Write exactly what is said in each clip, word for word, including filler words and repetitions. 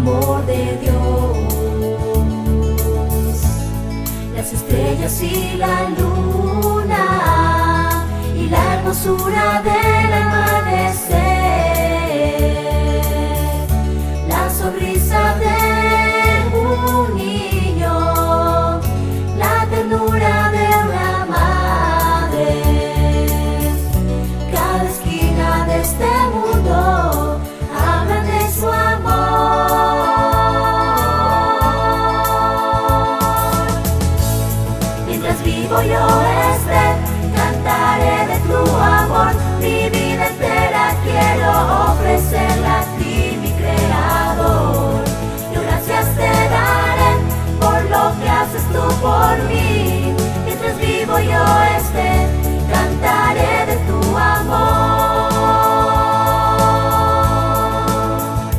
amor de Dios. Las estrellas y la luna y la hermosura del amanecer, la sonrisa de un niño, la ternura de una madre, cada esquina de este mundo hablan de su amor. Mientras vivo yo esté, cantaré de tu amor, mi vida entera quiero ofrecerla a ti, mi Creador. Yo gracias te daré por lo que haces tú por mí. Mientras vivo yo esté, cantaré de tu amor.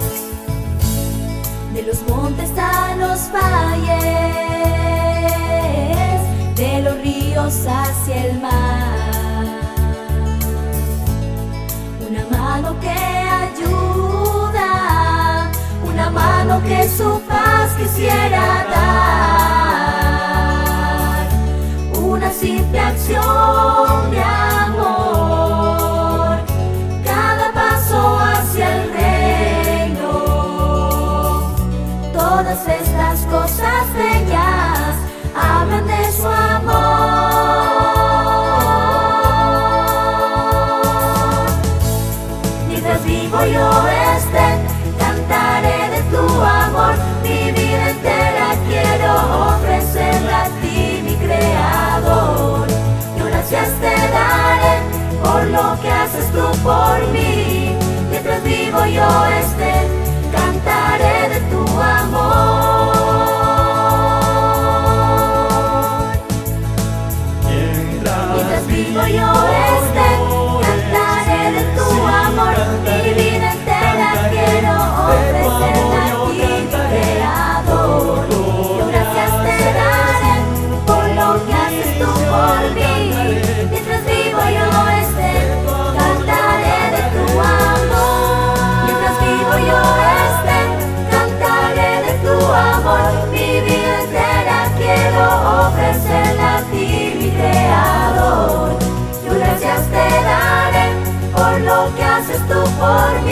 De los montes a los valles, de los ríos hacia el mar, una mano que ayuda, una mano que su paz quisiera dar, una simple acción de amor, cada paso hacia el reino. Todas estas cosas bellas hablan de su amor. Mientras vivo yo esté, cantaré de tu amor, mi vida entera quiero ofrecerla a ti, mi Creador. Yo gracias te daré por lo que haces tú por mí. Mientras vivo yo esté, cantaré de tu amor. Mientras vivo yo esté, cantaré de tu amor, mi vida entera quiero ofrecerla a ti, mi Creador. Yo gracias te daré por lo que haces tú por mí. Mientras vivo yo esté, cantaré de tu amor. Mientras vivo yo esté, cantaré de tu amor, mi vida entera quiero ofrecerla a ti, mi Creador. Yo gracias te daré por lo que haces tú por mí.